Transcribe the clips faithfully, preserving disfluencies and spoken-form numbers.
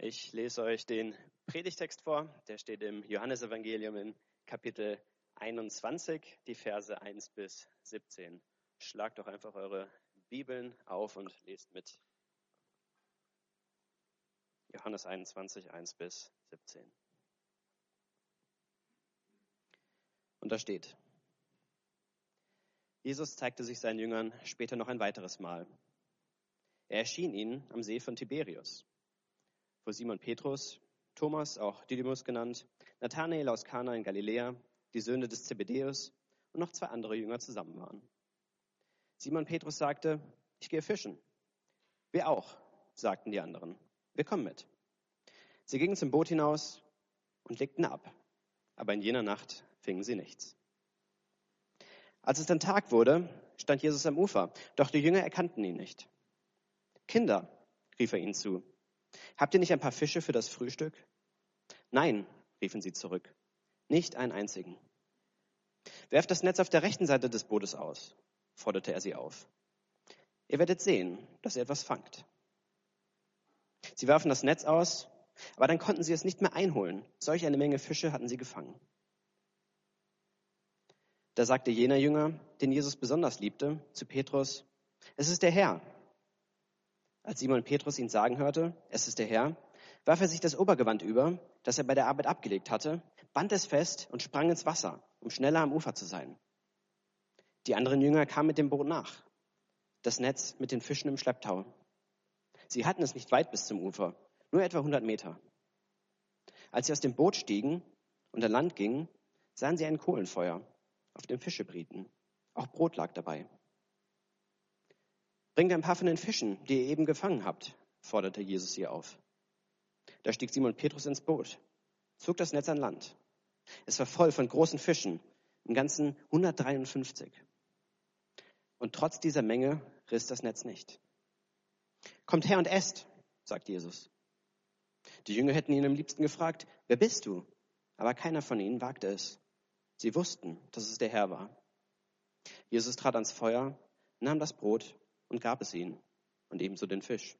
Ich lese euch den Predigtext vor, der steht im Johannesevangelium in Kapitel einundzwanzig, die Verse eins bis siebzehn. Schlagt doch einfach eure Bibeln auf und lest mit. Johannes einundzwanzig, eins bis siebzehn. Und da steht: Jesus zeigte sich seinen Jüngern später noch ein weiteres Mal. Er erschien ihnen am See von Tiberius, wo Simon Petrus, Thomas, auch Didymus genannt, Nathanael aus Kana in Galiläa, die Söhne des Zebedäus und noch zwei andere Jünger zusammen waren. Simon Petrus sagte: Ich gehe fischen. Wir auch, sagten die anderen. Wir kommen mit. Sie gingen zum Boot hinaus und legten ab, aber in jener Nacht fingen sie nichts. Als es dann Tag wurde, stand Jesus am Ufer, doch die Jünger erkannten ihn nicht. Kinder, rief er ihnen zu, habt ihr nicht ein paar Fische für das Frühstück? Nein, riefen sie zurück, nicht einen einzigen. Werft das Netz auf der rechten Seite des Bootes aus, forderte er sie auf. Ihr werdet sehen, dass ihr etwas fangt. Sie warfen das Netz aus, aber dann konnten sie es nicht mehr einholen. Solch eine Menge Fische hatten sie gefangen. Da sagte jener Jünger, den Jesus besonders liebte, zu Petrus: Es ist der Herr. Als Simon Petrus ihn sagen hörte, es ist der Herr, warf er sich das Obergewand über, das er bei der Arbeit abgelegt hatte, band es fest und sprang ins Wasser, um schneller am Ufer zu sein. Die anderen Jünger kamen mit dem Boot nach, das Netz mit den Fischen im Schlepptau. Sie hatten es nicht weit bis zum Ufer, nur etwa hundert Meter. Als sie aus dem Boot stiegen und an Land gingen, sahen sie ein Kohlenfeuer, auf dem Fische brieten. Auch Brot lag dabei. Bringt ein paar von den Fischen, die ihr eben gefangen habt, forderte Jesus sie auf. Da stieg Simon Petrus ins Boot, zog das Netz an Land. Es war voll von großen Fischen, im Ganzen hundertdreiundfünfzig. Und trotz dieser Menge riss das Netz nicht. Kommt her und esst, sagt Jesus. Die Jünger hätten ihn am liebsten gefragt: Wer bist du? Aber keiner von ihnen wagte es. Sie wussten, dass es der Herr war. Jesus trat ans Feuer, nahm das Brot und gab es ihnen und ebenso den Fisch.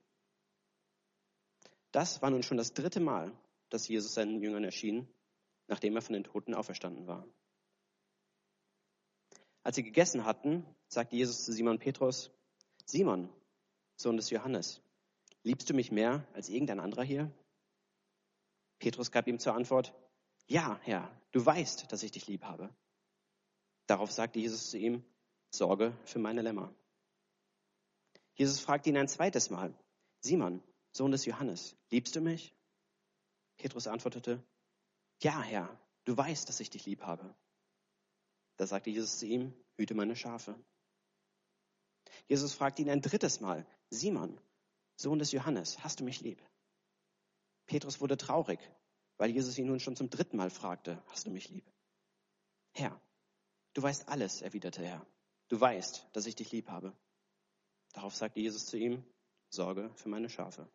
Das war nun schon das dritte Mal, dass Jesus seinen Jüngern erschien, nachdem er von den Toten auferstanden war. Als sie gegessen hatten, sagte Jesus zu Simon Petrus: Simon, Sohn des Johannes, liebst du mich mehr als irgendein anderer hier? Petrus gab ihm zur Antwort: Ja, Herr, du weißt, dass ich dich lieb habe. Darauf sagte Jesus zu ihm: Sorge für meine Lämmer. Jesus fragte ihn ein zweites Mal: Simon, Sohn des Johannes, liebst du mich? Petrus antwortete: Ja, Herr, du weißt, dass ich dich lieb habe. Da sagte Jesus zu ihm: Hüte meine Schafe. Jesus fragte ihn ein drittes Mal: Simon, Sohn des Johannes, hast du mich lieb? Petrus wurde traurig, weil Jesus ihn nun schon zum dritten Mal fragte: Hast du mich lieb? Herr, du weißt alles, erwiderte er. Du weißt, dass ich dich lieb habe. Darauf sagte Jesus zu ihm: Sorge für meine Schafe.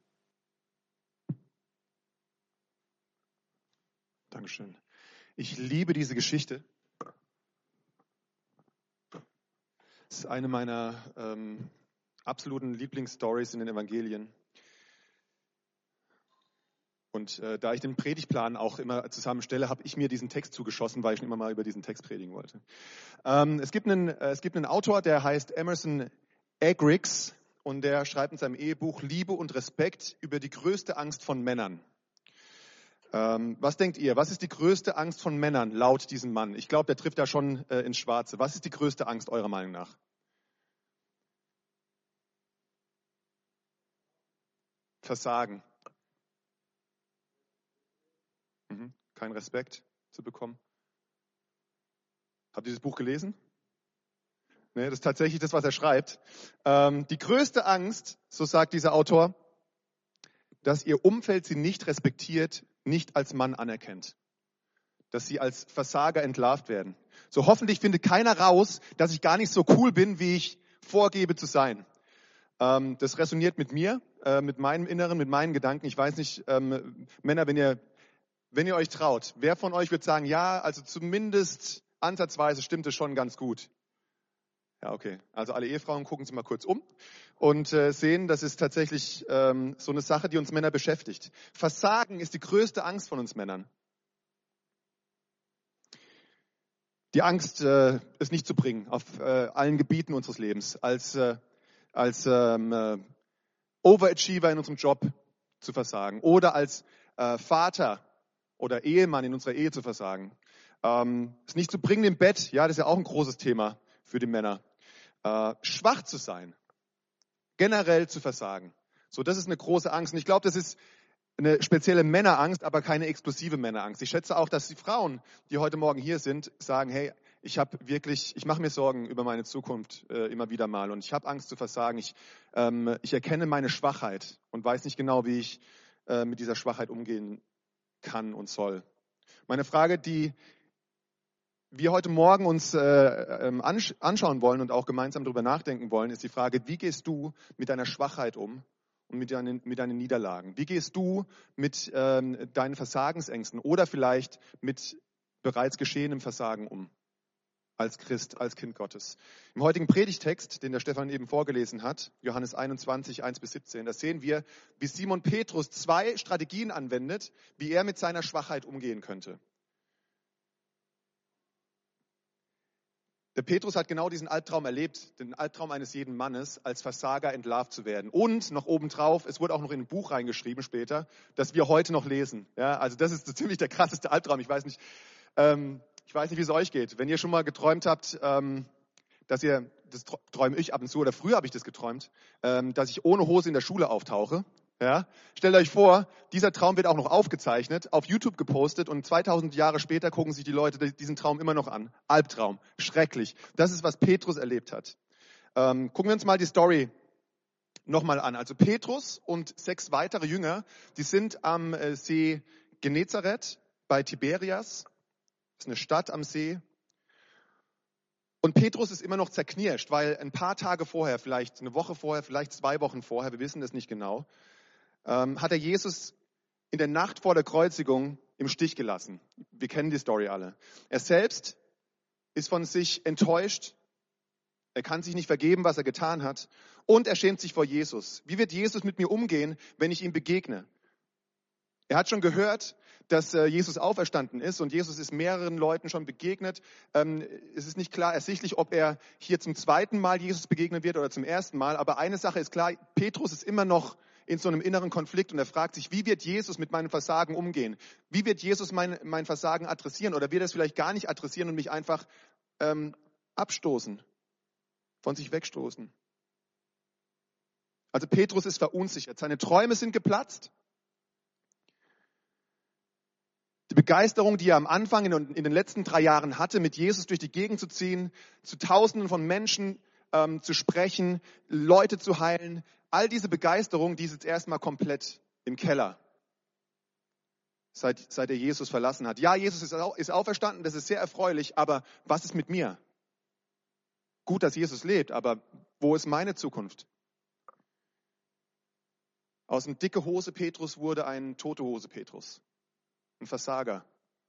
Dankeschön. Ich liebe diese Geschichte. Es ist eine meiner ähm, absoluten Lieblingsstories in den Evangelien. Und äh, da ich den Predigtplan auch immer zusammenstelle, habe ich mir diesen Text zugeschossen, weil ich schon immer mal über diesen Text predigen wollte. Ähm, es gibt einen, äh, es gibt einen Autor, der heißt Emerson Eggerichs, und der schreibt in seinem Ehebuch Liebe und Respekt über die größte Angst von Männern. Ähm, was denkt ihr? Was ist die größte Angst von Männern laut diesem Mann? Ich glaube, der trifft da schon äh, ins Schwarze. Was ist die größte Angst eurer Meinung nach? Versagen. Mhm. Kein Respekt zu bekommen. Habt ihr dieses Buch gelesen? Nee, das ist tatsächlich das, was er schreibt. Ähm, die größte Angst, so sagt dieser Autor, dass ihr Umfeld sie nicht respektiert, nicht als Mann anerkennt. Dass sie als Versager entlarvt werden. So hoffentlich findet keiner raus, dass ich gar nicht so cool bin, wie ich vorgebe zu sein. Ähm, das resoniert mit mir, äh, mit meinem Inneren, mit meinen Gedanken. Ich weiß nicht, ähm, Männer, wenn ihr, wenn ihr euch traut, wer von euch wird sagen, ja, also zumindest ansatzweise stimmt es schon ganz gut. Ja, okay. Also alle Ehefrauen gucken sich mal kurz um und äh, sehen, das ist tatsächlich ähm, so eine Sache, die uns Männer beschäftigt. Versagen ist die größte Angst von uns Männern. Die Angst, äh, es nicht zu bringen auf äh, allen Gebieten unseres Lebens. Als, äh, als ähm, äh, Overachiever in unserem Job zu versagen oder als äh, Vater oder Ehemann in unserer Ehe zu versagen. Ähm, es nicht zu bringen im Bett, ja, das ist ja auch ein großes Thema für die Männer. Äh, schwach zu sein, generell zu versagen. So, das ist eine große Angst. Und ich glaube, das ist eine spezielle Männerangst, aber keine explosive Männerangst. Ich schätze auch, dass die Frauen, die heute Morgen hier sind, sagen, hey, ich habe wirklich, ich mache mir Sorgen über meine Zukunft äh, immer wieder mal und ich habe Angst zu versagen. Ich, ähm, ich erkenne meine Schwachheit und weiß nicht genau, wie ich äh, mit dieser Schwachheit umgehen kann und soll. Meine Frage, die wir heute Morgen uns äh, ähm, ansch- anschauen wollen und auch gemeinsam darüber nachdenken wollen, ist die Frage, wie gehst du mit deiner Schwachheit um und mit deinen, mit deinen Niederlagen? Wie gehst du mit ähm, deinen Versagensängsten oder vielleicht mit bereits geschehenem Versagen um als Christ, als Kind Gottes? Im heutigen Predigtext, den der Stefan eben vorgelesen hat, Johannes einundzwanzig, eins bis siebzehn, da sehen wir, wie Simon Petrus zwei Strategien anwendet, wie er mit seiner Schwachheit umgehen könnte. Der Petrus hat genau diesen Albtraum erlebt, den Albtraum eines jeden Mannes, als Versager entlarvt zu werden. Und noch obendrauf, es wurde auch noch in ein Buch reingeschrieben später, das wir heute noch lesen. Ja, also das ist so ziemlich der krasseste Albtraum. Ich weiß nicht, ähm, ich weiß nicht, wie es euch geht. Wenn ihr schon mal geträumt habt, ähm, dass ihr, das träume ich ab und zu, oder früher habe ich das geträumt, ähm, dass ich ohne Hose in der Schule auftauche. Ja? Stellt euch vor, dieser Traum wird auch noch aufgezeichnet, auf YouTube gepostet und zweitausend Jahre später gucken sich die Leute diesen Traum immer noch an. Albtraum, schrecklich. Das ist, was Petrus erlebt hat. Ähm, gucken wir uns mal die Story nochmal an. Also Petrus und sechs weitere Jünger, die sind am äh, See Genezareth bei Tiberias. Das ist eine Stadt am See. Und Petrus ist immer noch zerknirscht, weil ein paar Tage vorher, vielleicht eine Woche vorher, vielleicht zwei Wochen vorher, wir wissen das nicht genau, ähm, hat er Jesus in der Nacht vor der Kreuzigung im Stich gelassen. Wir kennen die Story alle. Er selbst ist von sich enttäuscht. Er kann sich nicht vergeben, was er getan hat. Und er schämt sich vor Jesus. Wie wird Jesus mit mir umgehen, wenn ich ihm begegne? Er hat schon gehört, dass Jesus auferstanden ist und Jesus ist mehreren Leuten schon begegnet. Es ist nicht klar ersichtlich, ob er hier zum zweiten Mal Jesus begegnen wird oder zum ersten Mal. Aber eine Sache ist klar, Petrus ist immer noch in so einem inneren Konflikt und er fragt sich, wie wird Jesus mit meinem Versagen umgehen? Wie wird Jesus mein, mein Versagen adressieren? Oder wird er es vielleicht gar nicht adressieren und mich einfach ähm, abstoßen, von sich wegstoßen? Also Petrus ist verunsichert. Seine Träume sind geplatzt. Die Begeisterung, die er am Anfang in, in den letzten drei Jahren hatte, mit Jesus durch die Gegend zu ziehen, zu Tausenden von Menschen ähm, zu sprechen, Leute zu heilen, all diese Begeisterung, die ist jetzt erstmal komplett im Keller, seit, seit er Jesus verlassen hat. Ja, Jesus ist, au, ist auferstanden, das ist sehr erfreulich, aber was ist mit mir? Gut, dass Jesus lebt, aber wo ist meine Zukunft? Aus einem dicke Hose Petrus wurde ein tote Hose Petrus. Ein Versager.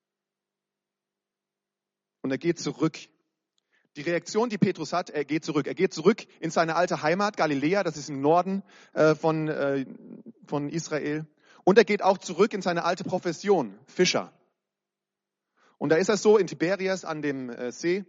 Und er geht zurück. Die Reaktion, die Petrus hat, er geht zurück. Er geht zurück in seine alte Heimat, Galiläa, das ist im Norden äh, von, äh, von Israel. Und er geht auch zurück in seine alte Profession, Fischer. Und da ist er so in Tiberias an dem äh, See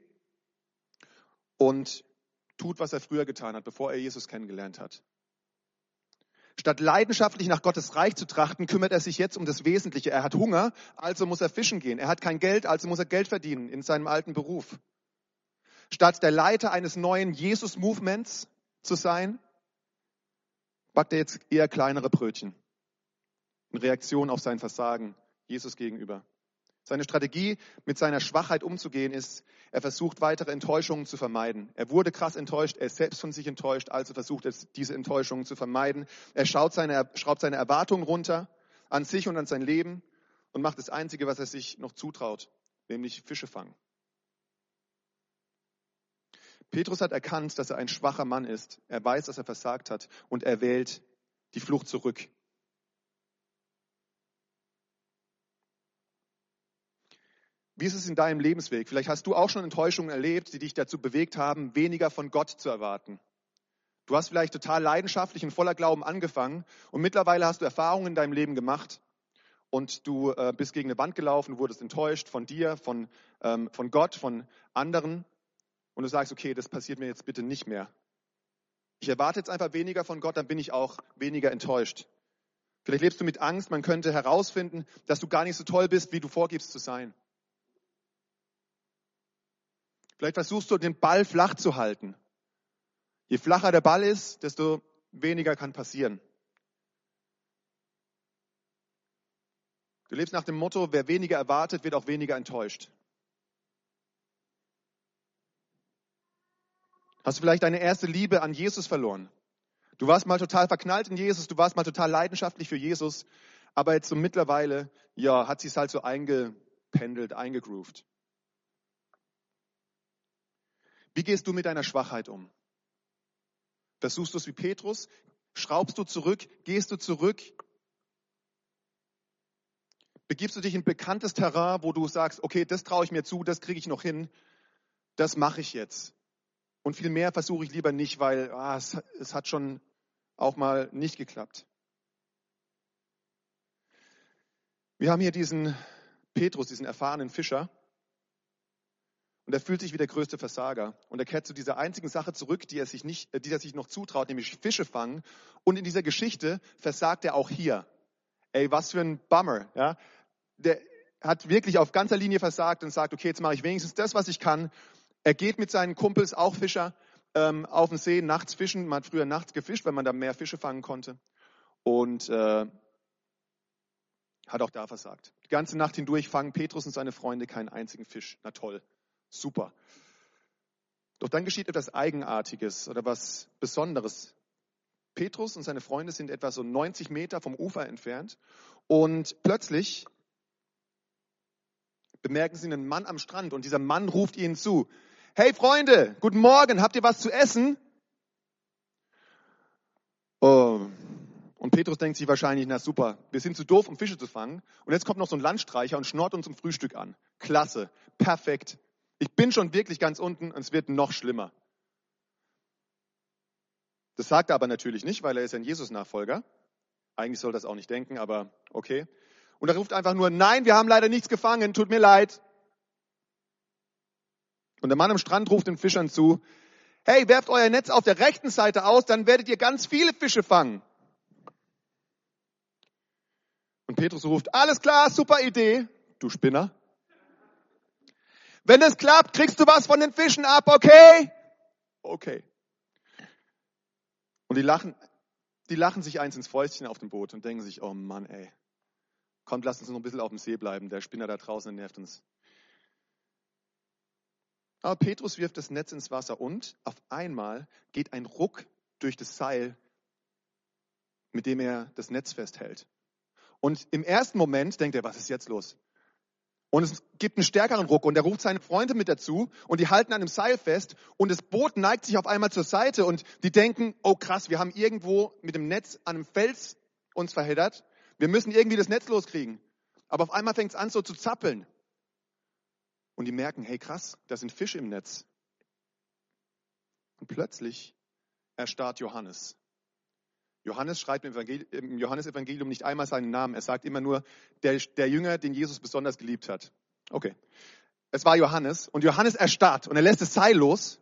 und tut, was er früher getan hat, bevor er Jesus kennengelernt hat. Statt leidenschaftlich nach Gottes Reich zu trachten, kümmert er sich jetzt um das Wesentliche. Er hat Hunger, also muss er fischen gehen. Er hat kein Geld, also muss er Geld verdienen in seinem alten Beruf. Statt der Leiter eines neuen Jesus-Movements zu sein, backt er jetzt eher kleinere Brötchen in Reaktion auf sein Versagen Jesus gegenüber. Seine Strategie, mit seiner Schwachheit umzugehen, ist, er versucht, weitere Enttäuschungen zu vermeiden. Er wurde krass enttäuscht, er ist selbst von sich enttäuscht, also versucht er, diese Enttäuschungen zu vermeiden. Er schaut seine, schraubt seine Erwartungen runter an sich und an sein Leben und macht das Einzige, was er sich noch zutraut, nämlich Fische fangen. Petrus hat erkannt, dass er ein schwacher Mann ist. Er weiß, dass er versagt hat und er wählt die Flucht zurück. Wie ist es in deinem Lebensweg? Vielleicht hast du auch schon Enttäuschungen erlebt, die dich dazu bewegt haben, weniger von Gott zu erwarten. Du hast vielleicht total leidenschaftlich und voller Glauben angefangen und mittlerweile hast du Erfahrungen in deinem Leben gemacht und du äh, bist gegen eine Wand gelaufen, wurdest enttäuscht von dir, von, ähm, von Gott, von anderen und du sagst, okay, das passiert mir jetzt bitte nicht mehr. Ich erwarte jetzt einfach weniger von Gott, dann bin ich auch weniger enttäuscht. Vielleicht lebst du mit Angst, man könnte herausfinden, dass du gar nicht so toll bist, wie du vorgibst zu sein. Vielleicht versuchst du, den Ball flach zu halten. Je flacher der Ball ist, desto weniger kann passieren. Du lebst nach dem Motto, wer weniger erwartet, wird auch weniger enttäuscht. Hast du vielleicht deine erste Liebe an Jesus verloren? Du warst mal total verknallt in Jesus, du warst mal total leidenschaftlich für Jesus, aber jetzt so mittlerweile, ja, hat sich's halt so eingependelt, eingegroovt. Wie gehst du mit deiner Schwachheit um? Versuchst du es wie Petrus? Schraubst du zurück? Gehst du zurück? Begibst du dich in bekanntes Terrain, wo du sagst, okay, das traue ich mir zu, das kriege ich noch hin, das mache ich jetzt. Und viel mehr versuche ich lieber nicht, weil ah, es, es hat schon auch mal nicht geklappt. Wir haben hier diesen Petrus, diesen erfahrenen Fischer. Und er fühlt sich wie der größte Versager. Und er kehrt zu dieser einzigen Sache zurück, die er sich nicht, die er sich noch zutraut, nämlich Fische fangen. Und in dieser Geschichte versagt er auch hier. Ey, was für ein Bummer. Ja? Der hat wirklich auf ganzer Linie versagt und sagt, okay, jetzt mache ich wenigstens das, was ich kann. Er geht mit seinen Kumpels, auch Fischer, ähm, auf den See, nachts fischen. Man hat früher nachts gefischt, weil man da mehr Fische fangen konnte. Und äh, hat auch da versagt. Die ganze Nacht hindurch fangen Petrus und seine Freunde keinen einzigen Fisch. Na toll. Super. Doch dann geschieht etwas Eigenartiges oder was Besonderes. Petrus und seine Freunde sind etwa so neunzig Meter vom Ufer entfernt und plötzlich bemerken sie einen Mann am Strand und dieser Mann ruft ihnen zu. Hey Freunde, guten Morgen, habt ihr was zu essen? Oh. Und Petrus denkt sich wahrscheinlich, na super, wir sind zu doof, um Fische zu fangen. Und jetzt kommt noch so ein Landstreicher und schnort uns zum Frühstück an. Klasse, perfekt. Ich bin schon wirklich ganz unten und es wird noch schlimmer. Das sagt er aber natürlich nicht, weil er ist ein Jesus-Nachfolger. Eigentlich soll er das auch nicht denken, aber okay. Und er ruft einfach nur, nein, wir haben leider nichts gefangen, tut mir leid. Und der Mann am Strand ruft den Fischern zu, hey, werft euer Netz auf der rechten Seite aus, dann werdet ihr ganz viele Fische fangen. Und Petrus ruft, alles klar, super Idee, du Spinner. Wenn es klappt, kriegst du was von den Fischen ab, okay? Okay. Und die lachen, die lachen sich eins ins Fäustchen auf dem Boot und denken sich, oh Mann, ey, kommt, lasst uns noch ein bisschen auf dem See bleiben, der Spinner da draußen nervt uns. Aber Petrus wirft das Netz ins Wasser und auf einmal geht ein Ruck durch das Seil, mit dem er das Netz festhält. Und im ersten Moment denkt er, was ist jetzt los? Und es gibt einen stärkeren Ruck und er ruft seine Freunde mit dazu und die halten an einem Seil fest und das Boot neigt sich auf einmal zur Seite und die denken, oh krass, wir haben irgendwo mit dem Netz an einem Fels uns verheddert. Wir müssen irgendwie das Netz loskriegen. Aber auf einmal fängt es an so zu zappeln. Und die merken, hey krass, da sind Fische im Netz. Und plötzlich erstarrt Johannes. Johannes schreibt im, Evangel- im Johannesevangelium nicht einmal seinen Namen. Er sagt immer nur, der, der Jünger, den Jesus besonders geliebt hat. Okay. Es war Johannes. Und Johannes erstarrt und er lässt das Seil los.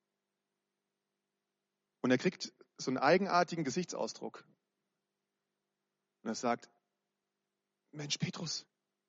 Und er kriegt so einen eigenartigen Gesichtsausdruck. Und er sagt, Mensch, Petrus,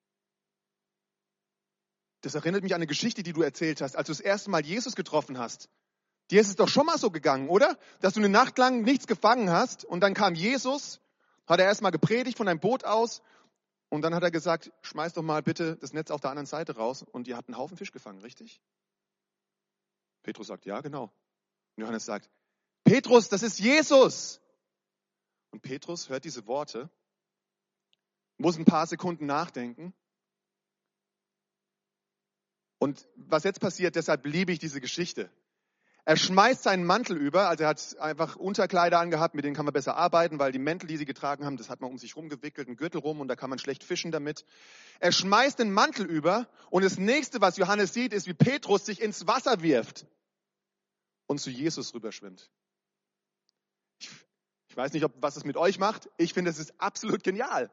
das erinnert mich an eine Geschichte, die du erzählt hast, als du das erste Mal Jesus getroffen hast. Dir ist es doch schon mal so gegangen, oder? Dass du eine Nacht lang nichts gefangen hast und dann kam Jesus, hat er erst mal gepredigt von deinem Boot aus und dann hat er gesagt, schmeiß doch mal bitte das Netz auf der anderen Seite raus und ihr habt einen Haufen Fisch gefangen, richtig? Petrus sagt, ja, genau. Und Johannes sagt, Petrus, das ist Jesus. Und Petrus hört diese Worte, muss ein paar Sekunden nachdenken. Und was jetzt passiert, deshalb liebe ich diese Geschichte. Er schmeißt seinen Mantel über, also er hat einfach Unterkleider angehabt, mit denen kann man besser arbeiten, weil die Mäntel, die sie getragen haben, das hat man um sich rumgewickelt, einen Gürtel rum und da kann man schlecht fischen damit. Er schmeißt den Mantel über und das nächste, was Johannes sieht, ist, wie Petrus sich ins Wasser wirft und zu Jesus rüberschwimmt. Ich, ich weiß nicht, ob, was es mit euch macht. Ich finde, es ist absolut genial.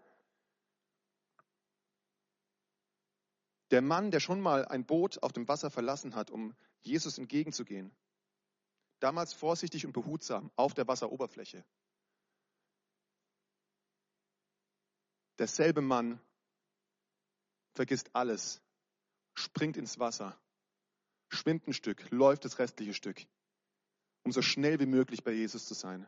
Der Mann, der schon mal ein Boot auf dem Wasser verlassen hat, um Jesus entgegenzugehen, damals vorsichtig und behutsam auf der Wasseroberfläche. Derselbe Mann vergisst alles, springt ins Wasser, schwimmt ein Stück, läuft das restliche Stück, um so schnell wie möglich bei Jesus zu sein.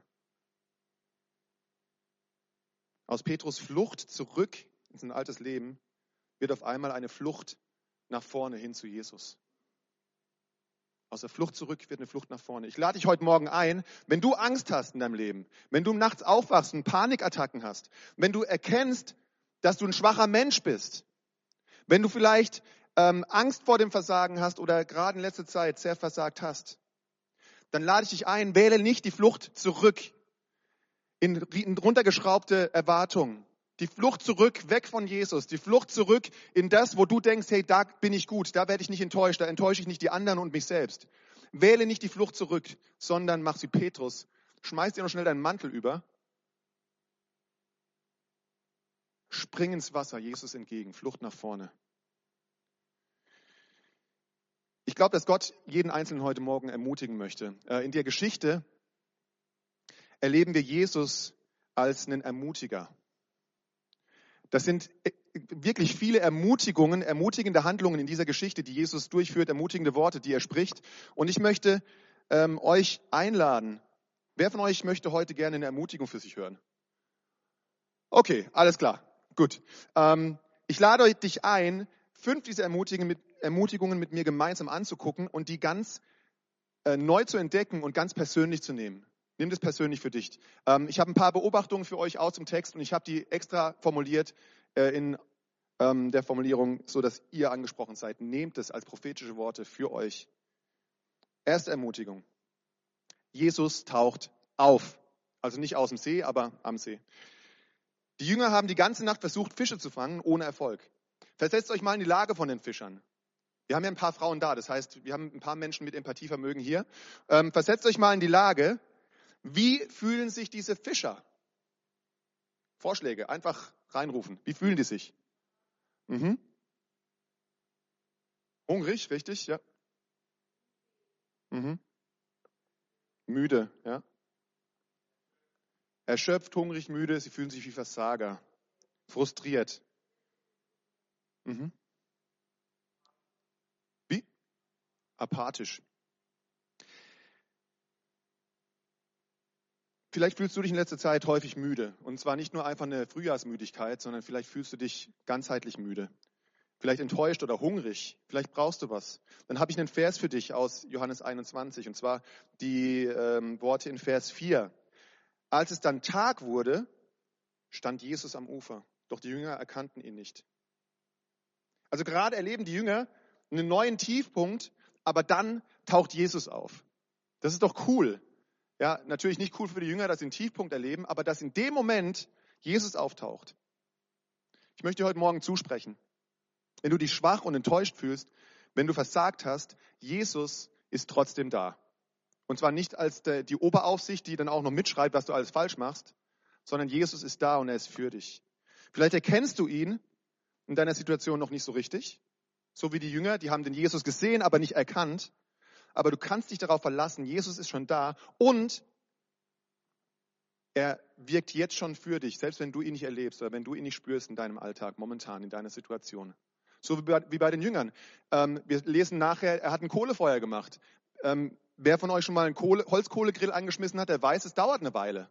Aus Petrus Flucht zurück in sein altes Leben wird auf einmal eine Flucht nach vorne hin zu Jesus. Aus der Flucht zurück wird eine Flucht nach vorne. Ich lade dich heute Morgen ein, wenn du Angst hast in deinem Leben, wenn du nachts aufwachst und Panikattacken hast, wenn du erkennst, dass du ein schwacher Mensch bist, wenn du vielleicht ähm, Angst vor dem Versagen hast oder gerade in letzter Zeit sehr versagt hast, dann lade ich dich ein, wähle nicht die Flucht zurück in, in runtergeschraubte Erwartungen. Die Flucht zurück, weg von Jesus. Die Flucht zurück in das, wo du denkst, hey, da bin ich gut, da werde ich nicht enttäuscht, da enttäusche ich nicht die anderen und mich selbst. Wähle nicht die Flucht zurück, sondern mach wie Petrus. Schmeiß dir noch schnell deinen Mantel über. Spring ins Wasser, Jesus entgegen, Flucht nach vorne. Ich glaube, dass Gott jeden Einzelnen heute Morgen ermutigen möchte. In der Geschichte erleben wir Jesus als einen Ermutiger. Das sind wirklich viele Ermutigungen, ermutigende Handlungen in dieser Geschichte, die Jesus durchführt, ermutigende Worte, die er spricht. Und ich möchte ähm, euch einladen. Wer von euch möchte heute gerne eine Ermutigung für sich hören? Okay, alles klar, gut. Ähm, ich lade dich ein, fünf dieser Ermutigungen mit, Ermutigungen mit mir gemeinsam anzugucken und die ganz äh, neu zu entdecken und ganz persönlich zu nehmen. Nimm das persönlich für dich. Ähm, ich habe ein paar Beobachtungen für euch aus dem Text und ich habe die extra formuliert äh, in ähm, der Formulierung, so dass ihr angesprochen seid. Nehmt es als prophetische Worte für euch. Erste Ermutigung. Jesus taucht auf. Also nicht aus dem See, aber am See. Die Jünger haben die ganze Nacht versucht, Fische zu fangen, ohne Erfolg. Versetzt euch mal in die Lage von den Fischern. Wir haben ja ein paar Frauen da, das heißt, wir haben ein paar Menschen mit Empathievermögen hier. Ähm, versetzt euch mal in die Lage, wie fühlen sich diese Fischer? Vorschläge, einfach reinrufen. Wie fühlen die sich? Mhm. Hungrig, richtig, ja. Mhm. Müde, ja. Erschöpft, hungrig, müde, sie fühlen sich wie Versager. Frustriert. Mhm. Wie? Apathisch. Vielleicht fühlst du dich in letzter Zeit häufig müde. Und zwar nicht nur einfach eine Frühjahrsmüdigkeit, sondern vielleicht fühlst du dich ganzheitlich müde. Vielleicht enttäuscht oder hungrig. Vielleicht brauchst du was. Dann habe ich einen Vers für dich aus Johannes einundzwanzig. Und zwar die ähm, Worte in Vers vier. Als es dann Tag wurde, stand Jesus am Ufer. Doch die Jünger erkannten ihn nicht. Also gerade erleben die Jünger einen neuen Tiefpunkt, aber dann taucht Jesus auf. Das ist doch cool. Ja, natürlich nicht cool für die Jünger, dass sie einen Tiefpunkt erleben, aber dass in dem Moment Jesus auftaucht. Ich möchte dir heute Morgen zusprechen. Wenn du dich schwach und enttäuscht fühlst, wenn du versagt hast, Jesus ist trotzdem da. Und zwar nicht als der, die Oberaufsicht, die dann auch noch mitschreibt, was du alles falsch machst, sondern Jesus ist da und er ist für dich. Vielleicht erkennst du ihn in deiner Situation noch nicht so richtig, so wie die Jünger, die haben den Jesus gesehen, aber nicht erkannt. Aber du kannst dich darauf verlassen, Jesus ist schon da und er wirkt jetzt schon für dich, selbst wenn du ihn nicht erlebst oder wenn du ihn nicht spürst in deinem Alltag, momentan in deiner Situation. So wie bei, wie bei den Jüngern. Ähm, wir lesen nachher, er hat ein Kohlefeuer gemacht. Ähm, wer von euch schon mal einen Kohle, Holzkohlegrill angeschmissen hat, der weiß, es dauert eine Weile.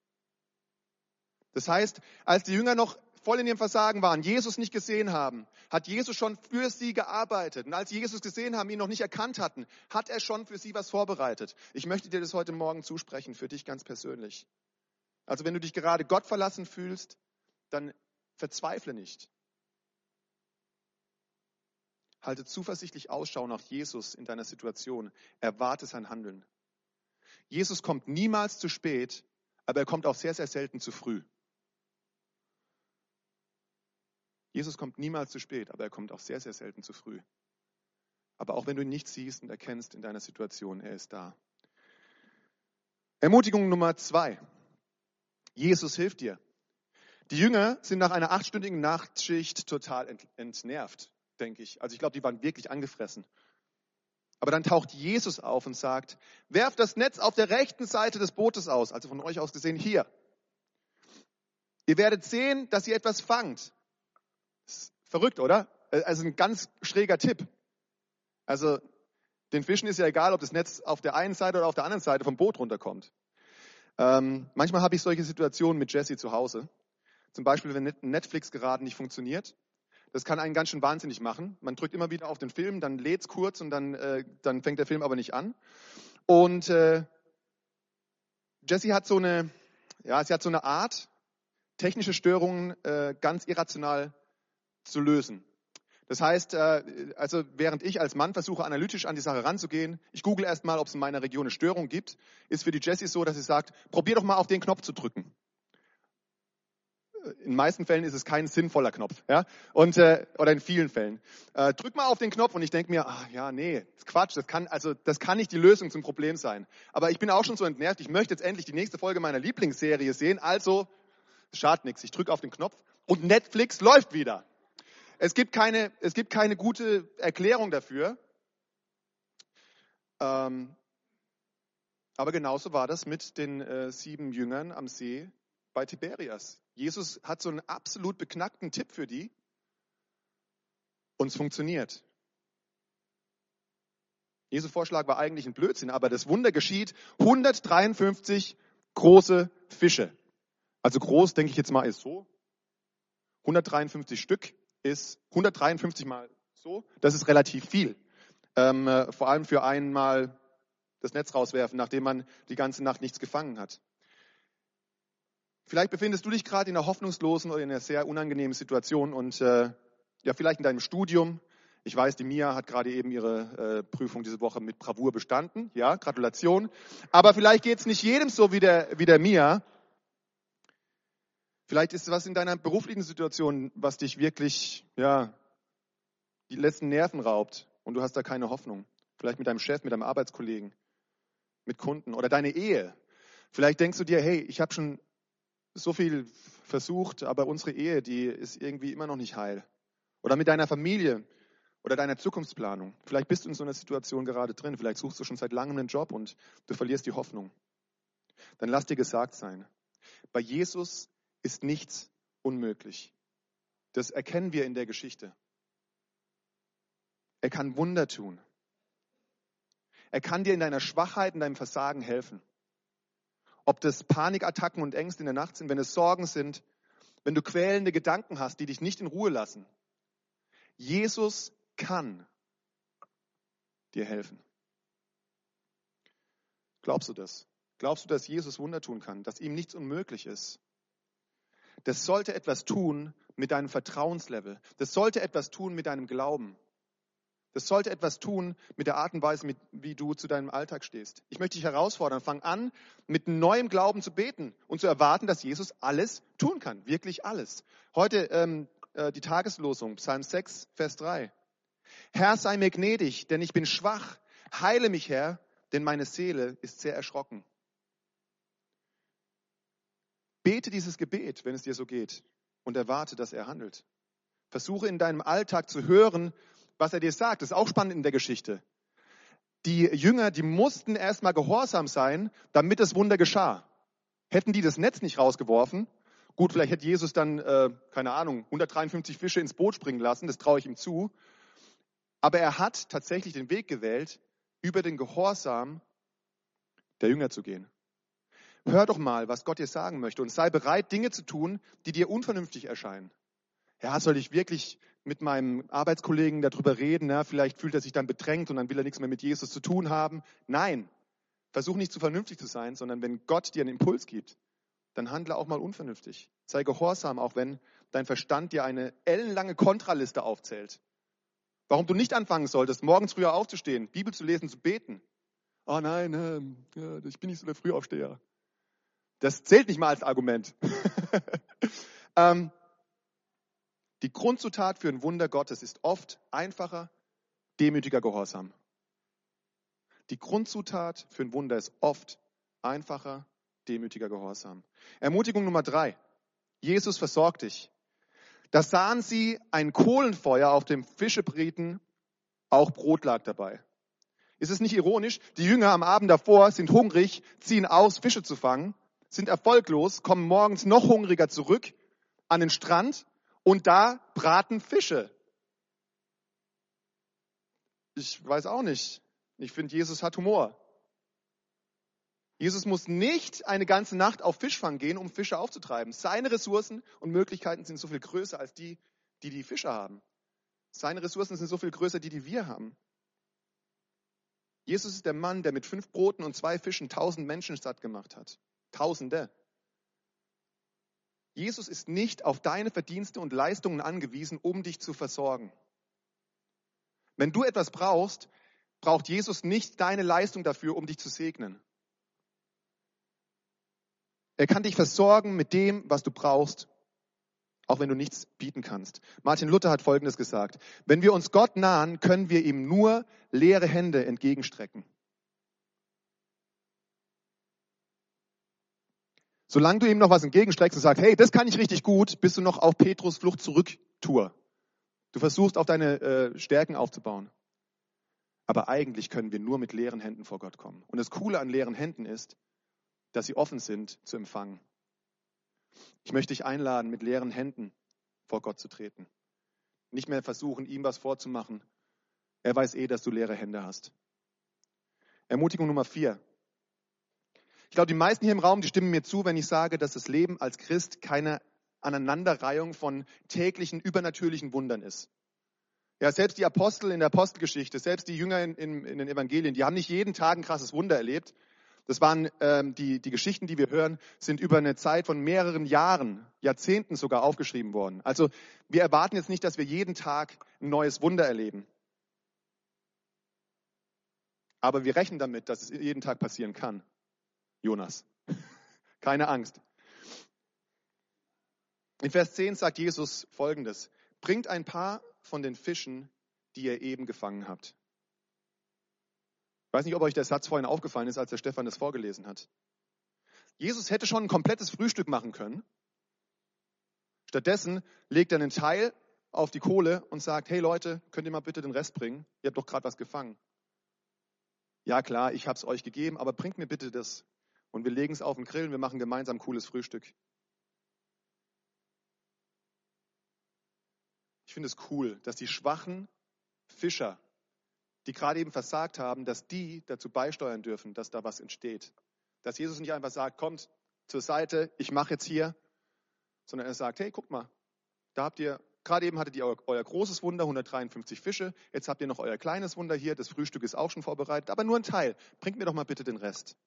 Das heißt, als die Jünger noch voll in ihrem Versagen waren, Jesus nicht gesehen haben, hat Jesus schon für sie gearbeitet. Und als sie Jesus gesehen haben, ihn noch nicht erkannt hatten, hat er schon für sie was vorbereitet. Ich möchte dir das heute Morgen zusprechen, für dich ganz persönlich. Also wenn du dich gerade Gott verlassen fühlst, dann verzweifle nicht. Halte zuversichtlich Ausschau nach Jesus in deiner Situation. Erwarte sein Handeln. Jesus kommt niemals zu spät, aber er kommt auch sehr, sehr selten zu früh. Jesus kommt niemals zu spät, aber er kommt auch sehr, sehr selten zu früh. Aber auch wenn du ihn nicht siehst und erkennst in deiner Situation, er ist da. Ermutigung Nummer zwei. Jesus hilft dir. Die Jünger sind nach einer achtstündigen Nachtschicht total ent- entnervt, denke ich. Also ich glaube, die waren wirklich angefressen. Aber dann taucht Jesus auf und sagt, werft das Netz auf der rechten Seite des Bootes aus, also von euch aus gesehen hier. Ihr werdet sehen, dass ihr etwas fangt. Ist verrückt, oder? Also ein ganz schräger Tipp. Also den Fischen ist ja egal, ob das Netz auf der einen Seite oder auf der anderen Seite vom Boot runterkommt. Ähm, manchmal habe ich solche Situationen mit Jesse zu Hause. Zum Beispiel, wenn Netflix gerade nicht funktioniert. Das kann einen ganz schön wahnsinnig machen. Man drückt immer wieder auf den Film, dann lädt es kurz und dann, äh, dann fängt der Film aber nicht an. Und äh, Jessie hat so eine, ja, sie hat so eine Art, technische Störungen äh, ganz irrational zu lösen. Das heißt, äh, also während ich als Mann versuche, analytisch an die Sache ranzugehen, ich google erst mal, ob es in meiner Region eine Störung gibt, ist für die Jessie so, dass sie sagt, probier doch mal auf den Knopf zu drücken. In den meisten Fällen ist es kein sinnvoller Knopf, ja, und äh, oder in vielen Fällen. Äh, drück mal auf den Knopf und ich denke mir, ach, ja, nee, das ist Quatsch, das kann also das kann nicht die Lösung zum Problem sein. Aber ich bin auch schon so entnervt, ich möchte jetzt endlich die nächste Folge meiner Lieblingsserie sehen, also schadet nichts, ich drücke auf den Knopf und Netflix läuft wieder. Es gibt keine, es gibt keine gute Erklärung dafür. Ähm, aber genauso war das mit den äh, sieben Jüngern am See bei Tiberias. Jesus hat so einen absolut beknackten Tipp für die und es funktioniert. Jesu Vorschlag war eigentlich ein Blödsinn, aber das Wunder geschieht. hundertdreiundfünfzig große Fische. Also groß, denke ich jetzt mal, ist so. hundertdreiundfünfzig Stück ist hundertdreiundfünfzig mal so. Das ist relativ viel. Ähm, äh, vor allem für einmal das Netz rauswerfen, nachdem man die ganze Nacht nichts gefangen hat. Vielleicht befindest du dich gerade in einer hoffnungslosen oder in einer sehr unangenehmen Situation und äh, ja, vielleicht in deinem Studium. Ich weiß, die Mia hat gerade eben ihre äh, Prüfung diese Woche mit Bravour bestanden. Ja, Gratulation. Aber vielleicht geht es nicht jedem so wie der, wie der Mia. Vielleicht ist was in deiner beruflichen Situation, was dich wirklich, ja, die letzten Nerven raubt und du hast da keine Hoffnung. Vielleicht mit deinem Chef, mit deinem Arbeitskollegen, mit Kunden oder deine Ehe. Vielleicht denkst du dir, hey, ich habe schon so viel versucht, aber unsere Ehe, die ist irgendwie immer noch nicht heil. Oder mit deiner Familie oder deiner Zukunftsplanung. Vielleicht bist du in so einer Situation gerade drin. Vielleicht suchst du schon seit langem einen Job und du verlierst die Hoffnung. Dann lass dir gesagt sein, bei Jesus ist nichts unmöglich. Das erkennen wir in der Geschichte. Er kann Wunder tun. Er kann dir in deiner Schwachheit, in deinem Versagen helfen. Ob das Panikattacken und Ängste in der Nacht sind, wenn es Sorgen sind, wenn du quälende Gedanken hast, die dich nicht in Ruhe lassen. Jesus kann dir helfen. Glaubst du das? Glaubst du, dass Jesus Wunder tun kann, dass ihm nichts unmöglich ist? Das sollte etwas tun mit deinem Vertrauenslevel. Das sollte etwas tun mit deinem Glauben. Das sollte etwas tun mit der Art und Weise, mit, wie du zu deinem Alltag stehst. Ich möchte dich herausfordern, fang an, mit neuem Glauben zu beten und zu erwarten, dass Jesus alles tun kann, wirklich alles. Heute ähm, äh, die Tageslosung, Psalm sechs, Vers drei. Herr, sei mir gnädig, denn ich bin schwach. Heile mich, Herr, denn meine Seele ist sehr erschrocken. Bete dieses Gebet, wenn es dir so geht, und erwarte, dass er handelt. Versuche in deinem Alltag zu hören, was er dir sagt. Das ist auch spannend in der Geschichte. Die Jünger, die mussten erstmal gehorsam sein, damit das Wunder geschah. Hätten die das Netz nicht rausgeworfen, gut, vielleicht hätte Jesus dann, äh, keine Ahnung, hundertdreiundfünfzig Fische ins Boot springen lassen, das traue ich ihm zu. Aber er hat tatsächlich den Weg gewählt, über den Gehorsam der Jünger zu gehen. Hör doch mal, was Gott dir sagen möchte und sei bereit, Dinge zu tun, die dir unvernünftig erscheinen. Ja, soll ich wirklich mit meinem Arbeitskollegen darüber reden? Ja, vielleicht fühlt er sich dann bedrängt und dann will er nichts mehr mit Jesus zu tun haben. Nein, versuch nicht zu vernünftig zu sein, sondern wenn Gott dir einen Impuls gibt, dann handle auch mal unvernünftig. Sei gehorsam, auch wenn dein Verstand dir eine ellenlange Kontraliste aufzählt. Warum du nicht anfangen solltest, morgens früher aufzustehen, Bibel zu lesen, zu beten. Oh nein, ähm, ja, ich bin nicht so der Frühaufsteher. Das zählt nicht mal als Argument. ähm, die Grundzutat für ein Wunder Gottes ist oft einfacher, demütiger Gehorsam. Die Grundzutat für ein Wunder ist oft einfacher, demütiger Gehorsam. Ermutigung Nummer drei. Jesus versorgt dich. Da sahen sie ein Kohlenfeuer auf dem Fischebreten, auch Brot lag dabei. Ist es nicht ironisch? Die Jünger am Abend davor sind hungrig, ziehen aus, Fische zu fangen, sind erfolglos, kommen morgens noch hungriger zurück an den Strand und da braten Fische. Ich weiß auch nicht. Ich finde, Jesus hat Humor. Jesus muss nicht eine ganze Nacht auf Fischfang gehen, um Fische aufzutreiben. Seine Ressourcen und Möglichkeiten sind so viel größer als die, die die Fischer haben. Seine Ressourcen sind so viel größer, die die wir haben. Jesus ist der Mann, der mit fünf Broten und zwei Fischen tausend Menschen satt gemacht hat. Tausende. Jesus ist nicht auf deine Verdienste und Leistungen angewiesen, um dich zu versorgen. Wenn du etwas brauchst, braucht Jesus nicht deine Leistung dafür, um dich zu segnen. Er kann dich versorgen mit dem, was du brauchst, auch wenn du nichts bieten kannst. Martin Luther hat Folgendes gesagt: Wenn wir uns Gott nahen, können wir ihm nur leere Hände entgegenstrecken. Solange du ihm noch was entgegenstreckst und sagst, hey, das kann ich richtig gut, bist du noch auf Petrus Flucht zurück Tour. Du versuchst, auf deine äh, Stärken aufzubauen. Aber eigentlich können wir nur mit leeren Händen vor Gott kommen. Und das Coole an leeren Händen ist, dass sie offen sind zu empfangen. Ich möchte dich einladen, mit leeren Händen vor Gott zu treten. Nicht mehr versuchen, ihm was vorzumachen. Er weiß eh, dass du leere Hände hast. Ermutigung Nummer vier. Ich glaube, die meisten hier im Raum, die stimmen mir zu, wenn ich sage, dass das Leben als Christ keine Aneinanderreihung von täglichen, übernatürlichen Wundern ist. Ja, selbst die Apostel in der Apostelgeschichte, selbst die Jünger in, in, in den Evangelien, die haben nicht jeden Tag ein krasses Wunder erlebt. Das waren ähm, die, die Geschichten, die wir hören, sind über eine Zeit von mehreren Jahren, Jahrzehnten sogar aufgeschrieben worden. Also wir erwarten jetzt nicht, dass wir jeden Tag ein neues Wunder erleben. Aber wir rechnen damit, dass es jeden Tag passieren kann. Jonas, keine Angst. In Vers zehn sagt Jesus Folgendes: Bringt ein paar von den Fischen, die ihr eben gefangen habt. Ich weiß nicht, ob euch der Satz vorhin aufgefallen ist, als der Stefan das vorgelesen hat. Jesus hätte schon ein komplettes Frühstück machen können. Stattdessen legt er einen Teil auf die Kohle und sagt, hey Leute, könnt ihr mal bitte den Rest bringen? Ihr habt doch gerade was gefangen. Ja klar, ich habe es euch gegeben, aber bringt mir bitte das. Und wir legen es auf den Grill und wir machen gemeinsam ein cooles Frühstück. Ich finde es cool, dass die schwachen Fischer, die gerade eben versagt haben, dass die dazu beisteuern dürfen, dass da was entsteht. Dass Jesus nicht einfach sagt, kommt zur Seite, ich mache jetzt hier, sondern er sagt, hey, guck mal, da habt ihr, gerade eben hattet ihr euer, euer großes Wunder, hundertdreiundfünfzig Fische, jetzt habt ihr noch euer kleines Wunder hier, das Frühstück ist auch schon vorbereitet, aber nur ein Teil, bringt mir doch mal bitte den Rest.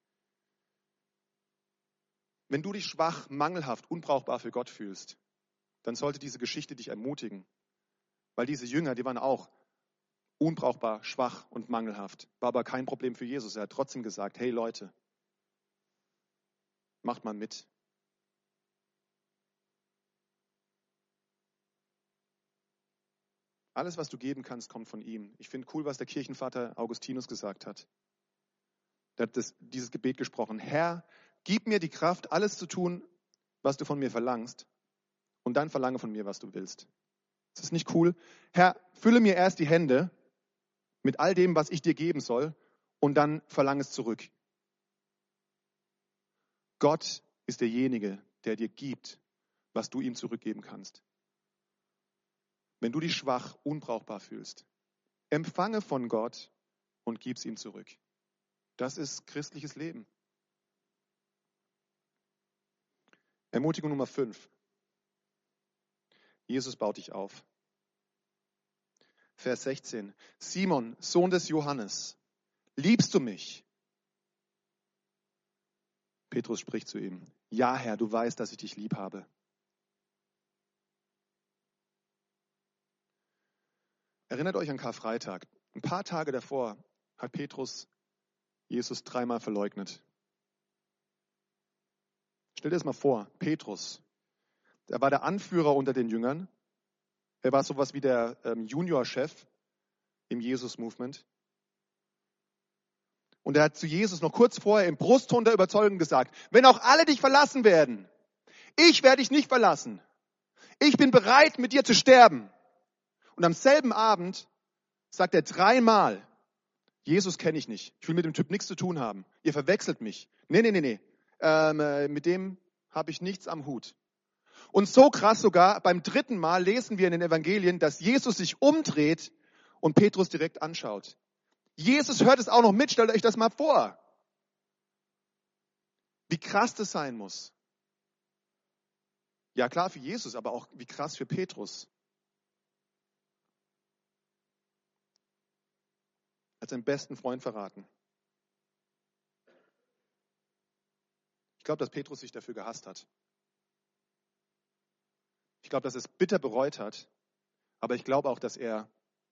Wenn du dich schwach, mangelhaft, unbrauchbar für Gott fühlst, dann sollte diese Geschichte dich ermutigen, weil diese Jünger, die waren auch unbrauchbar, schwach und mangelhaft. War aber kein Problem für Jesus. Er hat trotzdem gesagt, hey Leute, macht mal mit. Alles, was du geben kannst, kommt von ihm. Ich finde cool, was der Kirchenvater Augustinus gesagt hat. Er hat das, dieses Gebet gesprochen. Herr, gib mir die Kraft, alles zu tun, was du von mir verlangst. Und dann verlange von mir, was du willst. Ist das nicht cool? Herr, fülle mir erst die Hände mit all dem, was ich dir geben soll, und dann verlange es zurück. Gott ist derjenige, der dir gibt, was du ihm zurückgeben kannst. Wenn du dich schwach, unbrauchbar fühlst, empfange von Gott und gib es ihm zurück. Das ist christliches Leben. Ermutigung Nummer fünf. Jesus baut dich auf. Vers sechzehn. Simon, Sohn des Johannes, liebst du mich? Petrus spricht zu ihm. Ja, Herr, du weißt, dass ich dich lieb habe. Erinnert euch an Karfreitag. Ein paar Tage davor hat Petrus Jesus dreimal verleugnet. Stell dir das mal vor, Petrus, der war der Anführer unter den Jüngern. Er war sowas wie der ähm, Juniorchef im Jesus-Movement. Und er hat zu Jesus noch kurz vorher im Brustton der Überzeugung gesagt, wenn auch alle dich verlassen werden, ich werde dich nicht verlassen. Ich bin bereit, mit dir zu sterben. Und am selben Abend sagt er dreimal, Jesus kenne ich nicht. Ich will mit dem Typ nichts zu tun haben. Ihr verwechselt mich. Nee, nee, nee, nee. Ähm, äh, mit dem habe ich nichts am Hut. Und so krass sogar, beim dritten Mal lesen wir in den Evangelien, dass Jesus sich umdreht und Petrus direkt anschaut. Jesus hört es auch noch mit, stellt euch das mal vor. Wie krass das sein muss. Ja klar für Jesus, aber auch wie krass für Petrus. Als seinen besten Freund verraten. Ich glaube, dass Petrus sich dafür gehasst hat. Ich glaube, dass er es bitter bereut hat, aber ich glaube auch, dass er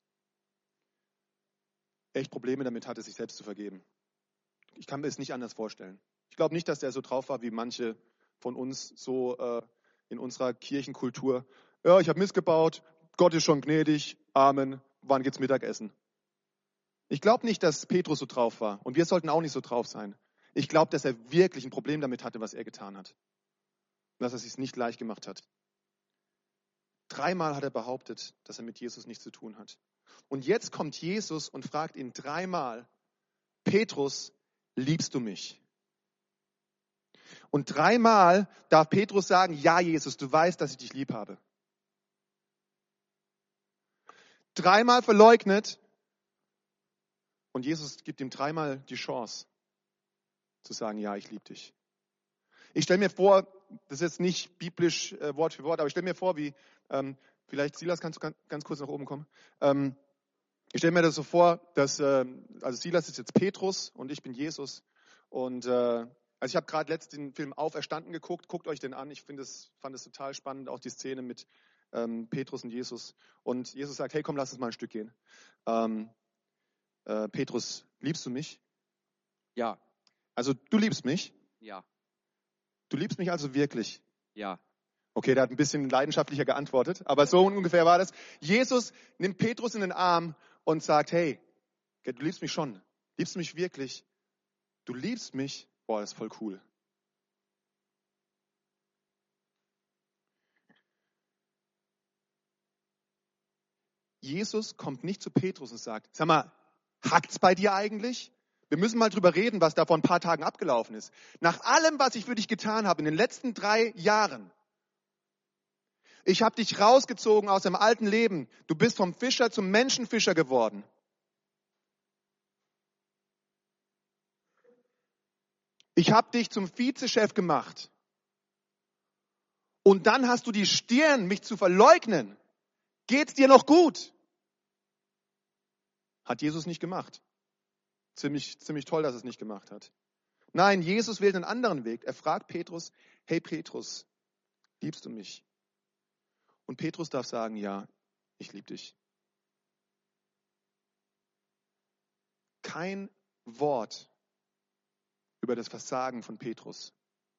echt Probleme damit hatte, sich selbst zu vergeben. Ich kann mir es nicht anders vorstellen. Ich glaube nicht, dass er so drauf war, wie manche von uns so äh, in unserer Kirchenkultur. Ja, ich habe Mist gebaut, Gott ist schon gnädig, Amen, wann geht's Mittagessen? Ich glaube nicht, dass Petrus so drauf war und wir sollten auch nicht so drauf sein. Ich glaube, dass er wirklich ein Problem damit hatte, was er getan hat. Und dass er es sich nicht leicht gemacht hat. Dreimal hat er behauptet, dass er mit Jesus nichts zu tun hat. Und jetzt kommt Jesus und fragt ihn dreimal, Petrus, liebst du mich? Und dreimal darf Petrus sagen, ja Jesus, du weißt, dass ich dich lieb habe. Dreimal verleugnet und Jesus gibt ihm dreimal die Chance zu sagen, ja, ich liebe dich. Ich stelle mir vor, das ist jetzt nicht biblisch äh, Wort für Wort, aber ich stelle mir vor, wie, ähm, vielleicht Silas, kannst du ganz, ganz kurz nach oben kommen. Ähm, ich stelle mir das so vor, dass, äh, also Silas ist jetzt Petrus und ich bin Jesus. Und äh, also ich habe gerade letztens den Film Auferstanden geguckt, guckt euch den an. Ich finde es, fand es total spannend, auch die Szene mit ähm, Petrus und Jesus. Und Jesus sagt, hey komm, lass uns mal ein Stück gehen. Ähm, äh, Petrus, liebst du mich? Ja, Also du liebst mich? ja, Du liebst mich also wirklich? ja. Okay, der hat ein bisschen leidenschaftlicher geantwortet, aber so ungefähr war das. Jesus nimmt Petrus in den Arm und sagt, hey, du liebst mich schon. Liebst du mich wirklich? Du liebst mich? Boah, das ist voll cool. Jesus kommt nicht zu Petrus und sagt, sag mal, hackt's bei dir eigentlich? Wir müssen mal drüber reden, was da vor ein paar Tagen abgelaufen ist. Nach allem, was ich für dich getan habe in den letzten drei Jahren, ich habe dich rausgezogen aus deinem alten Leben. Du bist vom Fischer zum Menschenfischer geworden. Ich habe dich zum Vizechef gemacht. Und dann hast du die Stirn, mich zu verleugnen. Geht's dir noch gut? Hat Jesus nicht gemacht. Ziemlich, ziemlich toll, dass er es nicht gemacht hat. Nein, Jesus wählt einen anderen Weg. Er fragt Petrus, hey Petrus, liebst du mich? Und Petrus darf sagen, ja, ich liebe dich. Kein Wort über das Versagen von Petrus.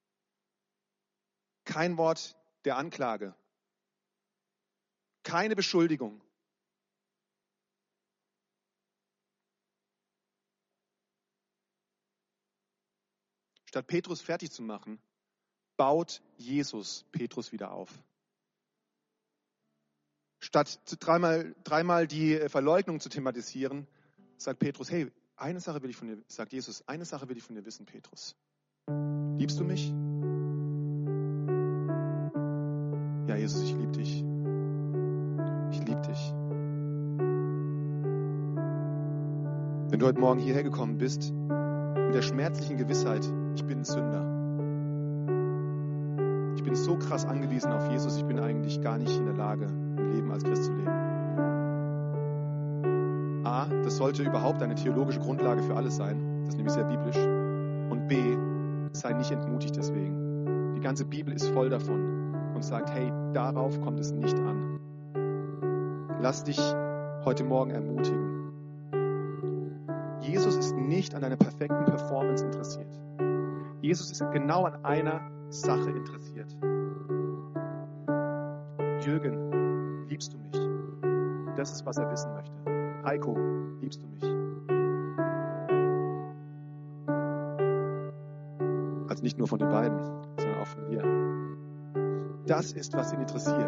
Kein Wort der Anklage. Keine Beschuldigung. Statt Petrus fertig zu machen, baut Jesus Petrus wieder auf. Statt dreimal, dreimal die Verleugnung zu thematisieren, sagt Petrus, hey, eine Sache will ich von dir, sagt Jesus, eine Sache will ich von dir wissen, Petrus. Liebst du mich? Ja, Jesus, ich liebe dich. Ich liebe dich. Wenn du heute Morgen hierher gekommen bist, mit der schmerzlichen Gewissheit, ich bin ein Sünder. Ich bin so krass angewiesen auf Jesus, ich bin eigentlich gar nicht in der Lage, ein Leben als Christ zu leben. A, das sollte überhaupt eine theologische Grundlage für alles sein. Das ist nämlich sehr biblisch. Und B, sei nicht entmutigt deswegen. Die ganze Bibel ist voll davon und sagt, hey, darauf kommt es nicht an. Lass dich heute Morgen ermutigen. Jesus ist nicht an deiner perfekten Performance interessiert. Jesus ist genau an einer Sache interessiert. Jürgen, liebst du mich? Das ist, was er wissen möchte. Heiko, liebst du mich? Also nicht nur von den beiden, sondern auch von dir. Das ist, was ihn interessiert.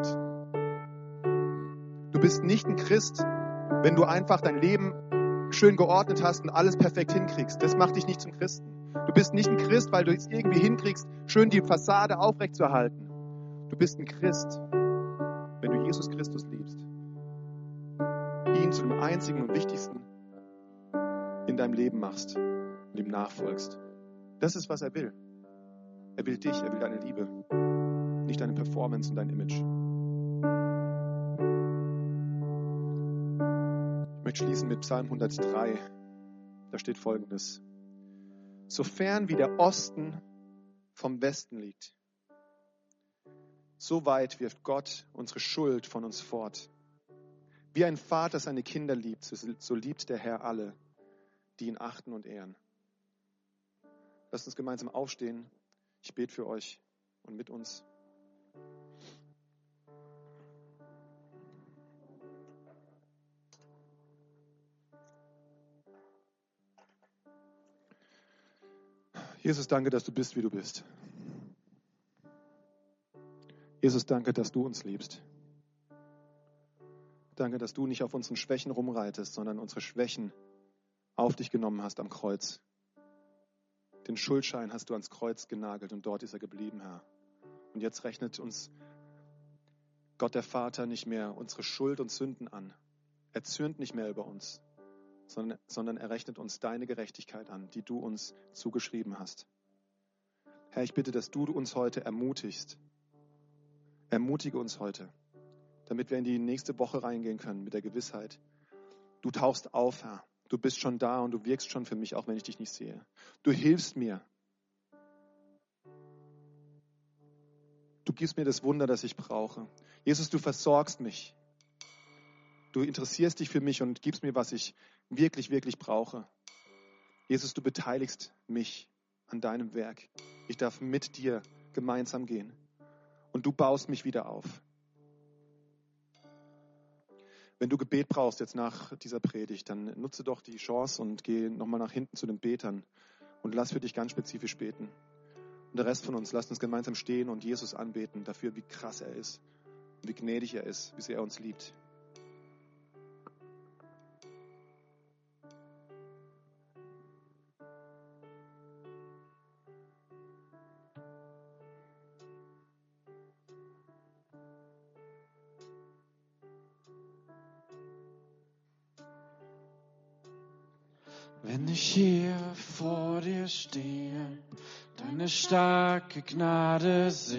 Du bist nicht ein Christ, wenn du einfach dein Leben schön geordnet hast und alles perfekt hinkriegst. Das macht dich nicht zum Christen. Du bist nicht ein Christ, weil du es irgendwie hinkriegst, schön die Fassade aufrechtzuerhalten. Du bist ein Christ, wenn du Jesus Christus liebst. Ihn zu dem einzigen und wichtigsten in deinem Leben machst und ihm nachfolgst. Das ist, was er will. Er will dich, er will deine Liebe, nicht deine Performance und dein Image. Ich möchte schließen mit Psalm hundertdrei. Da steht Folgendes. Sofern wie der Osten vom Westen liegt, so weit wirft Gott unsere Schuld von uns fort. Wie ein Vater seine Kinder liebt, so liebt der Herr alle, die ihn achten und ehren. Lasst uns gemeinsam aufstehen. Ich bete für euch und mit uns. Jesus, danke, dass du bist, wie du bist. Jesus, danke, dass du uns liebst. Danke, dass du nicht auf unseren Schwächen rumreitest, sondern unsere Schwächen auf dich genommen hast am Kreuz. Den Schuldschein hast du ans Kreuz genagelt und dort ist er geblieben, Herr. Und jetzt rechnet uns Gott der Vater nicht mehr unsere Schuld und Sünden an. Er zürnt nicht mehr über uns, sondern, sondern er rechnet uns deine Gerechtigkeit an, die du uns zugeschrieben hast. Herr, ich bitte, dass du uns heute ermutigst. Ermutige uns heute, damit wir in die nächste Woche reingehen können mit der Gewissheit, du tauchst auf, Herr. Du bist schon da und du wirkst schon für mich, auch wenn ich dich nicht sehe. Du hilfst mir. Du gibst mir das Wunder, das ich brauche. Jesus, du versorgst mich. Du interessierst dich für mich und gibst mir, was ich wirklich, wirklich brauche. Jesus, du beteiligst mich an deinem Werk. Ich darf mit dir gemeinsam gehen. Und du baust mich wieder auf. Wenn du Gebet brauchst jetzt nach dieser Predigt, dann nutze doch die Chance und geh nochmal nach hinten zu den Betern und lass für dich ganz spezifisch beten. Und der Rest von uns, lasst uns gemeinsam stehen und Jesus anbeten dafür, wie krass er ist, wie gnädig er ist, wie sehr er uns liebt. Wenn ich hier vor dir stehe, deine starke Gnade sehe,